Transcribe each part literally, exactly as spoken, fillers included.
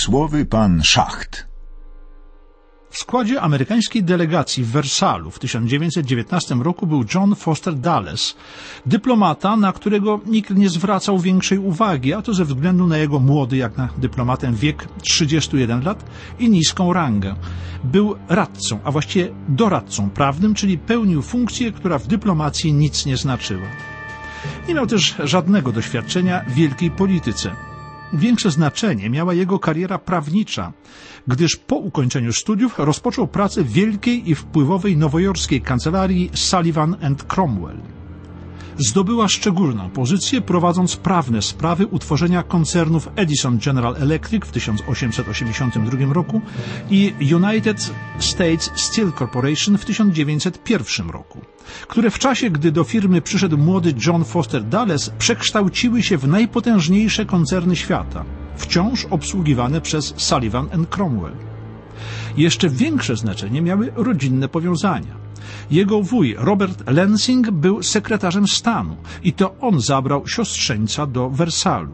przemysłowy pan Schacht. W składzie amerykańskiej delegacji w Wersalu w tysiąc dziewięćset dziewiętnastym roku był John Foster Dulles, dyplomata, na którego nikt nie zwracał większej uwagi, a to ze względu na jego młody jak na dyplomatę wiek trzydziestu jeden lat i niską rangę. Był radcą, a właściwie doradcą prawnym, czyli pełnił funkcję, która w dyplomacji nic nie znaczyła. Nie miał też żadnego doświadczenia w wielkiej polityce. Większe znaczenie miała jego kariera prawnicza, gdyż po ukończeniu studiów rozpoczął pracę w wielkiej i wpływowej nowojorskiej kancelarii Sullivan and Cromwell. Zdobyła szczególną pozycję, prowadząc prawne sprawy utworzenia koncernów Edison General Electric w tysiąc osiemset osiemdziesiątym drugim roku i United States Steel Corporation w tysiąc dziewięćset pierwszym roku, które w czasie, gdy do firmy przyszedł młody John Foster Dulles, przekształciły się w najpotężniejsze koncerny świata, wciąż obsługiwane przez Sullivan and Cromwell. Jeszcze większe znaczenie miały rodzinne powiązania. Jego wuj Robert Lansing był sekretarzem stanu i to on zabrał siostrzeńca do Wersalu.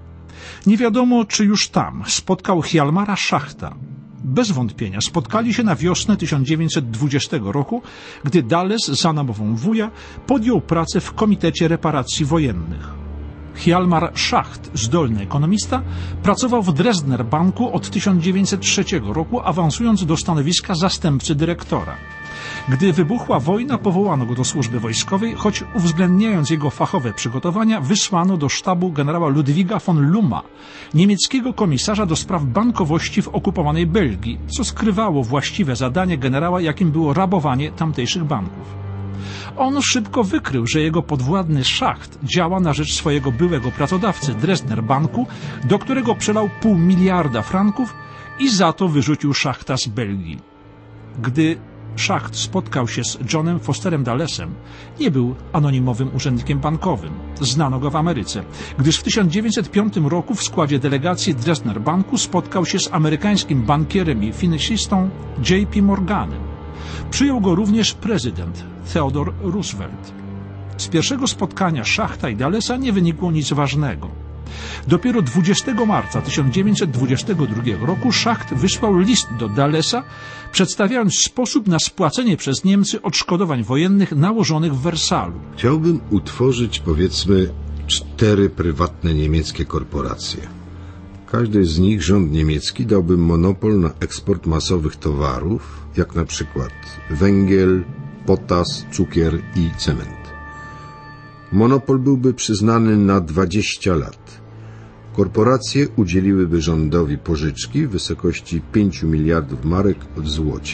Nie wiadomo, czy już tam spotkał Hjalmara Schachta. Bez wątpienia spotkali się na wiosnę tysiąc dziewięćset dwudziestego roku, gdy Dulles za namową wuja podjął pracę w Komitecie Reparacji Wojennych. Hjalmar Schacht, zdolny ekonomista, pracował w Dresdner Banku od tysiąc dziewięćset trzeciego roku, awansując do stanowiska zastępcy dyrektora. Gdy wybuchła wojna, powołano go do służby wojskowej, choć uwzględniając jego fachowe przygotowania, wysłano do sztabu generała Ludwiga von Luma, niemieckiego komisarza do spraw bankowości w okupowanej Belgii, co skrywało właściwe zadanie generała, jakim było rabowanie tamtejszych banków. On szybko wykrył, że jego podwładny Schacht działa na rzecz swojego byłego pracodawcy Dresdner Banku, do którego przelał pół miliarda franków i za to wyrzucił Schachta z Belgii. Gdy Schacht spotkał się z Johnem Fosterem Dullesem, nie był anonimowym urzędnikiem bankowym. Znano go w Ameryce, gdyż w tysiąc dziewięćset piątym roku w składzie delegacji Dresdner Banku spotkał się z amerykańskim bankierem i finansistą J P Morganem. Przyjął go również prezydent Theodore Roosevelt. Z pierwszego spotkania Schachta i Dullesa nie wynikło nic ważnego. Dopiero dwudziestego marca tysiąc dziewięćset dwudziestego drugiego roku Schacht wysłał list do Dullesa, przedstawiając sposób na spłacenie przez Niemcy odszkodowań wojennych nałożonych w Wersalu. Chciałbym utworzyć, powiedzmy, cztery prywatne niemieckie korporacje. Każdej z nich rząd niemiecki dałby monopol na eksport masowych towarów, jak na przykład węgiel, potas, cukier i cement. Monopol byłby przyznany na dwadzieścia lat. Korporacje udzieliłyby rządowi pożyczki w wysokości pięciu miliardów marek w złocie.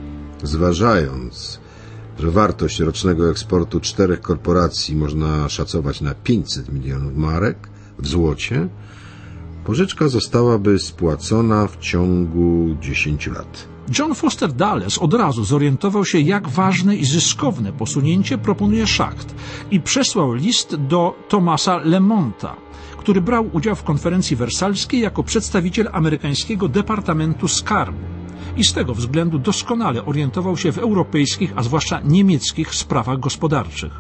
Zważając, że wartość rocznego eksportu czterech korporacji można szacować na pięćset milionów marek w złocie, pożyczka zostałaby spłacona w ciągu dziesięciu lat. John Foster Dulles od razu zorientował się, jak ważne i zyskowne posunięcie proponuje Schacht i przesłał list do Thomasa Lemonta, który brał udział w konferencji wersalskiej jako przedstawiciel amerykańskiego Departamentu Skarbu i z tego względu doskonale orientował się w europejskich, a zwłaszcza niemieckich sprawach gospodarczych.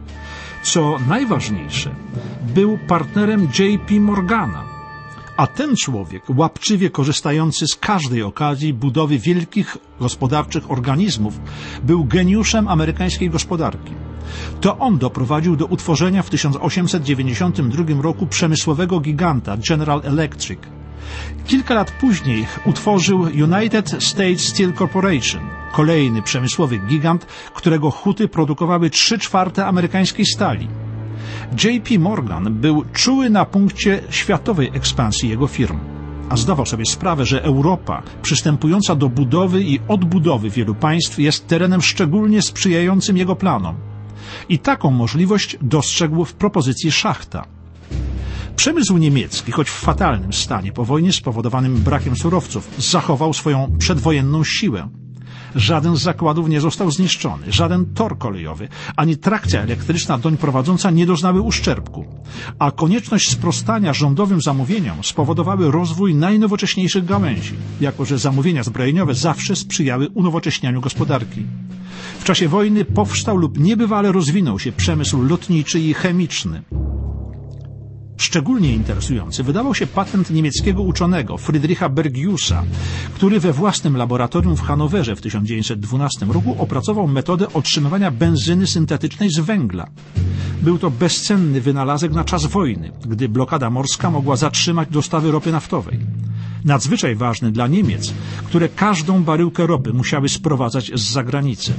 Co najważniejsze, był partnerem J P Morgana, a ten człowiek, łapczywie korzystający z każdej okazji budowy wielkich gospodarczych organizmów, był geniuszem amerykańskiej gospodarki. To on doprowadził do utworzenia w tysiąc osiemset dziewięćdziesiątym drugim roku przemysłowego giganta General Electric. Kilka lat później utworzył United States Steel Corporation, kolejny przemysłowy gigant, którego huty produkowały trzy czwarte amerykańskiej stali. J P Morgan był czuły na punkcie światowej ekspansji jego firm, a zdawał sobie sprawę, że Europa, przystępująca do budowy i odbudowy wielu państw, jest terenem szczególnie sprzyjającym jego planom. I taką możliwość dostrzegł w propozycji Schachta. Przemysł niemiecki, choć w fatalnym stanie po wojnie spowodowanym brakiem surowców, zachował swoją przedwojenną siłę. Żaden z zakładów nie został zniszczony, żaden tor kolejowy, ani trakcja elektryczna doń prowadząca nie doznały uszczerbku, a konieczność sprostania rządowym zamówieniom spowodowały rozwój najnowocześniejszych gałęzi, jako że zamówienia zbrojeniowe zawsze sprzyjały unowocześnianiu gospodarki. W czasie wojny powstał lub niebywale rozwinął się przemysł lotniczy i chemiczny. Szczególnie interesujący wydawał się patent niemieckiego uczonego Friedricha Bergiusa, który we własnym laboratorium w Hanowerze w tysiąc dziewięćset dwunastym roku opracował metodę otrzymywania benzyny syntetycznej z węgla. Był to bezcenny wynalazek na czas wojny, gdy blokada morska mogła zatrzymać dostawy ropy naftowej. Nadzwyczaj ważny dla Niemiec, które każdą baryłkę ropy musiały sprowadzać z zagranicy.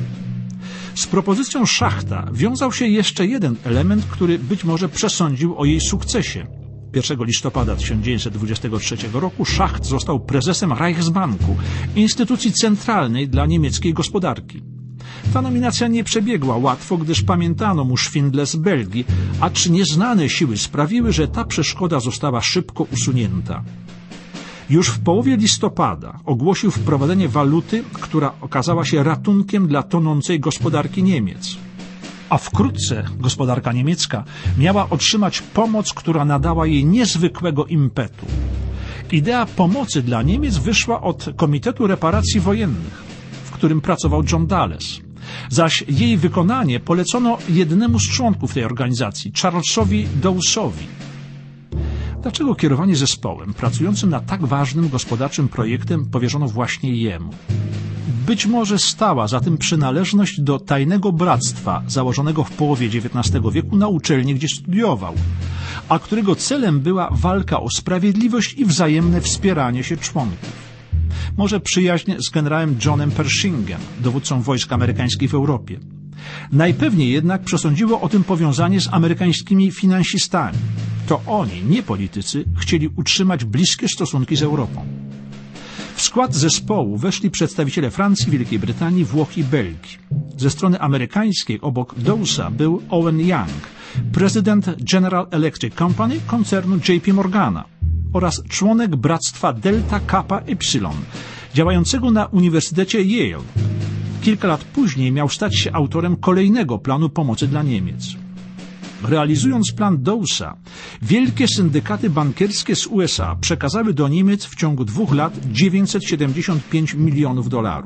Z propozycją Schachta wiązał się jeszcze jeden element, który być może przesądził o jej sukcesie. pierwszego listopada tysiąc dziewięćset dwudziestego trzeciego roku Schacht został prezesem Reichsbanku, instytucji centralnej dla niemieckiej gospodarki. Ta nominacja nie przebiegła łatwo, gdyż pamiętano mu szwindle z Belgii, acz nieznane siły sprawiły, że ta przeszkoda została szybko usunięta. Już w połowie listopada ogłosił wprowadzenie waluty, która okazała się ratunkiem dla tonącej gospodarki Niemiec. A wkrótce gospodarka niemiecka miała otrzymać pomoc, która nadała jej niezwykłego impetu. Idea pomocy dla Niemiec wyszła od Komitetu Reparacji Wojennych, w którym pracował John Dulles, zaś jej wykonanie polecono jednemu z członków tej organizacji, Charlesowi Dawesowi. Dlaczego kierowanie zespołem pracującym nad tak ważnym gospodarczym projektem powierzono właśnie jemu? Być może stała za tym przynależność do tajnego bractwa założonego w połowie dziewiętnastego wieku na uczelni, gdzie studiował, a którego celem była walka o sprawiedliwość i wzajemne wspieranie się członków. Może przyjaźń z generałem Johnem Pershingem, dowódcą wojsk amerykańskich w Europie. Najpewniej jednak przesądziło o tym powiązanie z amerykańskimi finansistami. To oni, nie politycy, chcieli utrzymać bliskie stosunki z Europą. W skład zespołu weszli przedstawiciele Francji, Wielkiej Brytanii, Włoch i Belgii. Ze strony amerykańskiej obok Dawesa był Owen Young, prezydent General Electric Company koncernu J P Morgana oraz członek bractwa Delta Kappa Epsilon, działającego na Uniwersytecie Yale. Kilka lat później miał stać się autorem kolejnego planu pomocy dla Niemiec. Realizując plan Dawesa, wielkie syndykaty bankierskie z U S A przekazały do Niemiec w ciągu dwóch lat dziewięćset siedemdziesiąt pięć milionów dolarów.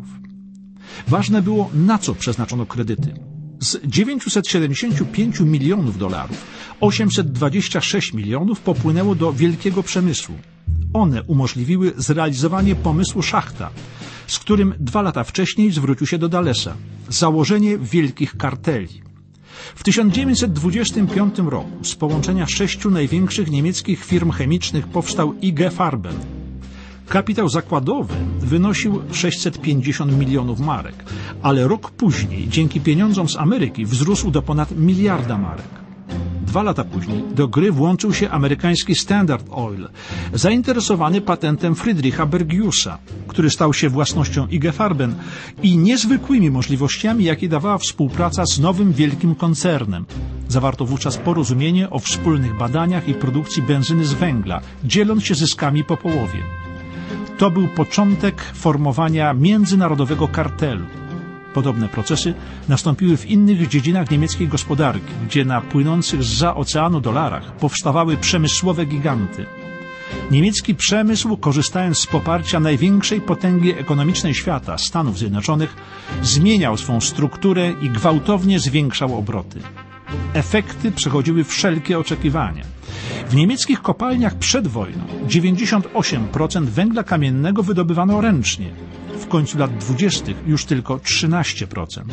Ważne było, na co przeznaczono kredyty. Z dziewięćset siedemdziesiąt pięć milionów dolarów osiemset dwadzieścia sześć milionów popłynęło do wielkiego przemysłu. One umożliwiły zrealizowanie pomysłu Schachta, z którym dwa lata wcześniej zwrócił się do Dullesa. Założenie wielkich karteli. W tysiąc dziewięćset dwudziestym piątym roku z połączenia sześciu największych niemieckich firm chemicznych powstał I G Farben. Kapitał zakładowy wynosił sześćset pięćdziesiąt milionów marek, ale rok później, dzięki pieniądzom z Ameryki, wzrósł do ponad miliarda marek. Dwa lata później do gry włączył się amerykański Standard Oil, zainteresowany patentem Friedricha Bergiusa, który stał się własnością I G Farben i niezwykłymi możliwościami, jakie dawała współpraca z nowym wielkim koncernem. Zawarto wówczas porozumienie o wspólnych badaniach i produkcji benzyny z węgla, dzieląc się zyskami po połowie. To był początek formowania międzynarodowego kartelu. Podobne procesy nastąpiły w innych dziedzinach niemieckiej gospodarki, gdzie na płynących zza oceanu dolarach powstawały przemysłowe giganty. Niemiecki przemysł, korzystając z poparcia największej potęgi ekonomicznej świata, Stanów Zjednoczonych, zmieniał swą strukturę i gwałtownie zwiększał obroty. Efekty przechodziły wszelkie oczekiwania. W niemieckich kopalniach przed wojną dziewięćdziesiąt osiem procent węgla kamiennego wydobywano ręcznie. W końcu lat dwudziestych już tylko trzynaście procent.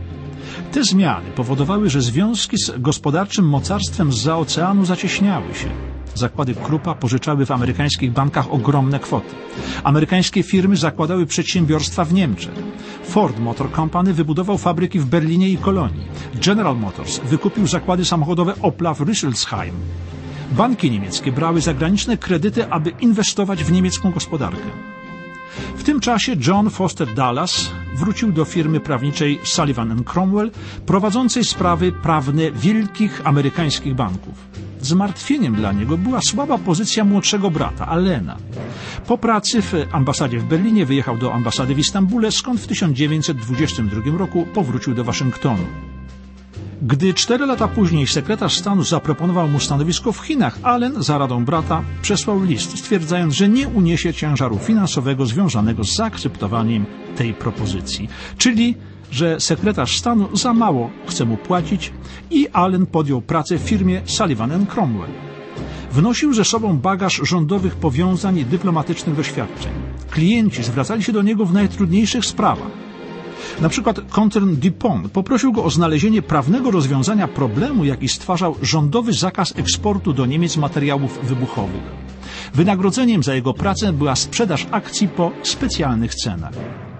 Te zmiany powodowały, że związki z gospodarczym mocarstwem zza oceanu zacieśniały się. Zakłady Kruppa pożyczały w amerykańskich bankach ogromne kwoty. Amerykańskie firmy zakładały przedsiębiorstwa w Niemczech. Ford Motor Company wybudował fabryki w Berlinie i Kolonii. General Motors wykupił zakłady samochodowe Opla w Rüsselsheim. Banki niemieckie brały zagraniczne kredyty, aby inwestować w niemiecką gospodarkę. W tym czasie John Foster Dulles wrócił do firmy prawniczej Sullivan and Cromwell, prowadzącej sprawy prawne wielkich amerykańskich banków. Zmartwieniem dla niego była słaba pozycja młodszego brata, Allena. Po pracy w ambasadzie w Berlinie wyjechał do ambasady w Istambule, skąd w tysiąc dziewięćset dwudziestym drugim roku powrócił do Waszyngtonu. Gdy cztery lata później sekretarz stanu zaproponował mu stanowisko w Chinach, Allen za radą brata przesłał list, stwierdzając, że nie uniesie ciężaru finansowego związanego z zaakceptowaniem tej propozycji. Czyli, że sekretarz stanu za mało chce mu płacić i Allen podjął pracę w firmie Sullivan and Cromwell. Wnosił ze sobą bagaż rządowych powiązań i dyplomatycznych doświadczeń. Klienci zwracali się do niego w najtrudniejszych sprawach. Na przykład koncern DuPont poprosił go o znalezienie prawnego rozwiązania problemu, jaki stwarzał rządowy zakaz eksportu do Niemiec materiałów wybuchowych. Wynagrodzeniem za jego pracę była sprzedaż akcji po specjalnych cenach.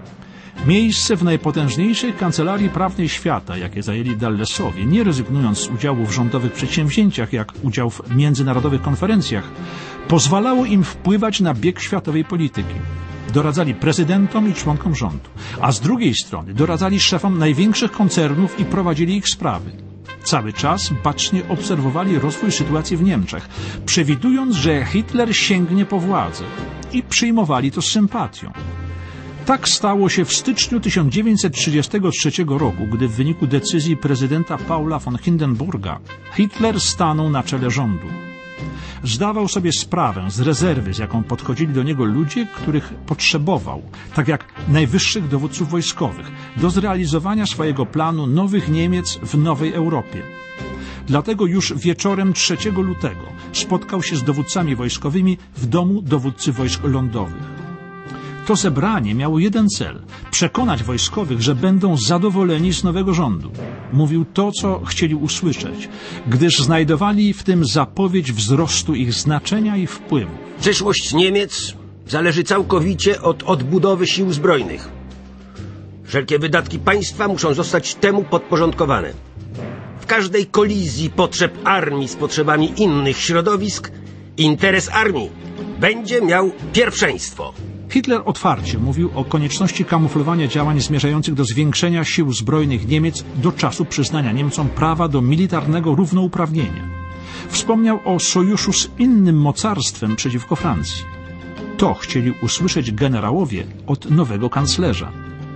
Miejsce w najpotężniejszej kancelarii prawnej świata, jakie zajęli Dallesowie, nie rezygnując z udziału w rządowych przedsięwzięciach, jak udział w międzynarodowych konferencjach, pozwalało im wpływać na bieg światowej polityki. Doradzali prezydentom i członkom rządu, a z drugiej strony doradzali szefom największych koncernów i prowadzili ich sprawy. Cały czas bacznie obserwowali rozwój sytuacji w Niemczech, przewidując, że Hitler sięgnie po władzę, i przyjmowali to z sympatią. Tak stało się w styczniu tysiąc dziewięćset trzydziestego trzeciego roku, gdy w wyniku decyzji prezydenta Paula von Hindenburga Hitler stanął na czele rządu. Zdawał sobie sprawę z rezerwy, z jaką podchodzili do niego ludzie, których potrzebował, tak jak najwyższych dowódców wojskowych, do zrealizowania swojego planu nowych Niemiec w nowej Europie. Dlatego już wieczorem trzeciego lutego spotkał się z dowódcami wojskowymi w domu dowódcy wojsk lądowych. To zebranie miało jeden cel – przekonać wojskowych, że będą zadowoleni z nowego rządu. Mówił to, co chcieli usłyszeć, gdyż znajdowali w tym zapowiedź wzrostu ich znaczenia i wpływu. Przyszłość Niemiec zależy całkowicie od odbudowy sił zbrojnych. Wszelkie wydatki państwa muszą zostać temu podporządkowane. W każdej kolizji potrzeb armii z potrzebami innych środowisk interes armii będzie miał pierwszeństwo. Hitler otwarcie mówił o konieczności kamuflowania działań zmierzających do zwiększenia sił zbrojnych Niemiec do czasu przyznania Niemcom prawa do militarnego równouprawnienia. Wspomniał o sojuszu z innym mocarstwem przeciwko Francji. To chcieli usłyszeć generałowie od nowego kanclerza.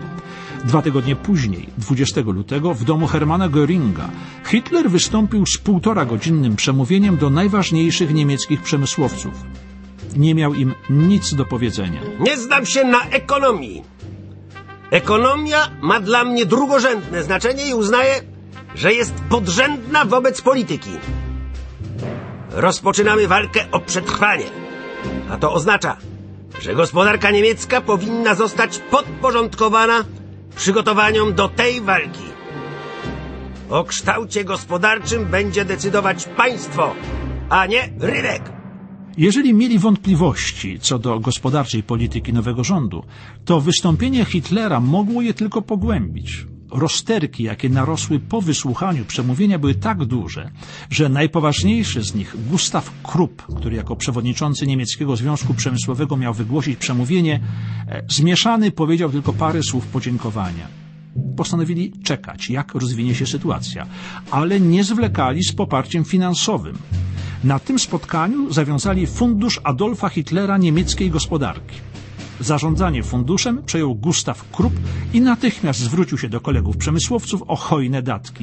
Dwa tygodnie później, dwudziestego lutego, w domu Hermana Göringa, Hitler wystąpił z półtora godzinnym przemówieniem do najważniejszych niemieckich przemysłowców. Nie miał im nic do powiedzenia. Nie znam się na ekonomii. Ekonomia ma dla mnie drugorzędne znaczenie i uznaję, że jest podrzędna wobec polityki. Rozpoczynamy walkę o przetrwanie. A to oznacza, że gospodarka niemiecka powinna zostać podporządkowana przygotowaniom do tej walki. O kształcie gospodarczym będzie decydować państwo, a nie rynek. Jeżeli mieli wątpliwości co do gospodarczej polityki nowego rządu, to wystąpienie Hitlera mogło je tylko pogłębić. Rozterki, jakie narosły po wysłuchaniu przemówienia, były tak duże, że najpoważniejszy z nich, Gustav Krupp, który jako przewodniczący Niemieckiego Związku Przemysłowego miał wygłosić przemówienie, zmieszany powiedział tylko parę słów podziękowania. Postanowili czekać, jak rozwinie się sytuacja, ale nie zwlekali z poparciem finansowym. Na tym spotkaniu zawiązali Fundusz Adolfa Hitlera niemieckiej gospodarki. Zarządzanie funduszem przejął Gustav Krupp i natychmiast zwrócił się do kolegów przemysłowców o hojne datki.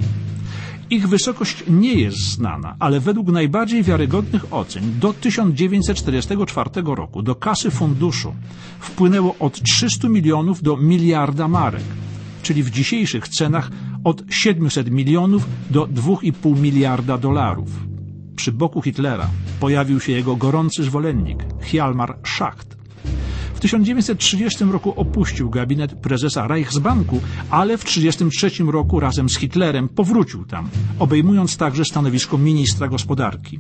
Ich wysokość nie jest znana, ale według najbardziej wiarygodnych ocen do tysiąc dziewięćset czterdziestego czwartego roku do kasy funduszu wpłynęło od trzystu milionów do miliarda marek, czyli w dzisiejszych cenach od siedmiuset milionów do dwóch i pół miliarda dolarów. Przy boku Hitlera pojawił się jego gorący zwolennik, Hjalmar Schacht. W tysiąc dziewięćset trzydziestym roku opuścił gabinet prezesa Reichsbanku, ale w tysiąc dziewięćset trzydziestym trzecim roku razem z Hitlerem powrócił tam, obejmując także stanowisko ministra gospodarki.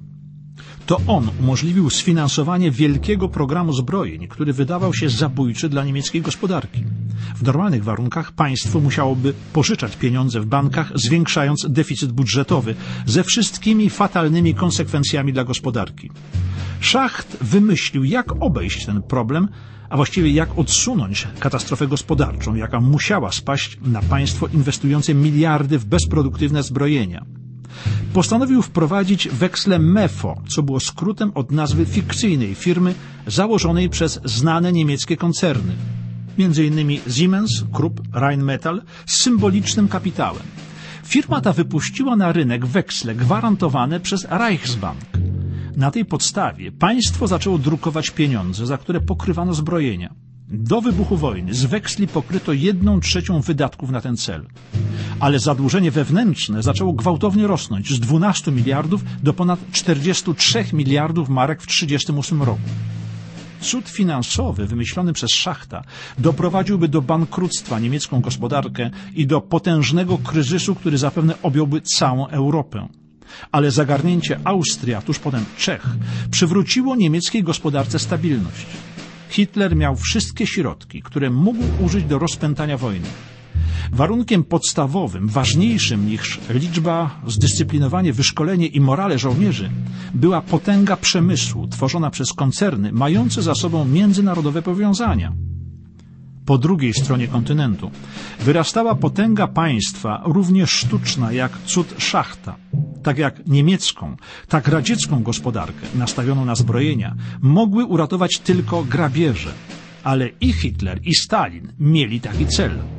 To on umożliwił sfinansowanie wielkiego programu zbrojeń, który wydawał się zabójczy dla niemieckiej gospodarki. W normalnych warunkach państwo musiałoby pożyczać pieniądze w bankach, zwiększając deficyt budżetowy, ze wszystkimi fatalnymi konsekwencjami dla gospodarki. Schacht wymyślił, jak obejść ten problem, a właściwie jak odsunąć katastrofę gospodarczą, jaka musiała spaść na państwo inwestujące miliardy w bezproduktywne zbrojenia. Postanowił wprowadzić weksle M E F O, co było skrótem od nazwy fikcyjnej firmy założonej przez znane niemieckie koncerny, między innymi Siemens, Krupp, Rheinmetall, z symbolicznym kapitałem. Firma ta wypuściła na rynek weksle gwarantowane przez Reichsbank. Na tej podstawie państwo zaczęło drukować pieniądze, za które pokrywano zbrojenia. Do wybuchu wojny z weksli pokryto jedną trzecią wydatków na ten cel. ale zadłużenie wewnętrzne zaczęło gwałtownie rosnąć z dwunastu miliardów do ponad czterdziestu trzech miliardów marek w tysiąc dziewięćset trzydziestym ósmym roku. Cud finansowy wymyślony przez Schachta doprowadziłby do bankructwa niemiecką gospodarkę i do potężnego kryzysu, który zapewne objąłby całą Europę. Ale zagarnięcie Austrii, a tuż potem Czech, przywróciło niemieckiej gospodarce stabilność. Hitler miał wszystkie środki, które mógł użyć do rozpętania wojny. Warunkiem podstawowym, ważniejszym niż liczba, zdyscyplinowanie, wyszkolenie i morale żołnierzy była potęga przemysłu tworzona przez koncerny mające za sobą międzynarodowe powiązania. Po drugiej stronie kontynentu wyrastała potęga państwa równie sztuczna jak cud Schachta. Tak jak niemiecką, tak radziecką gospodarkę nastawioną na zbrojenia mogły uratować tylko grabieże. Ale i Hitler, i Stalin mieli taki cel.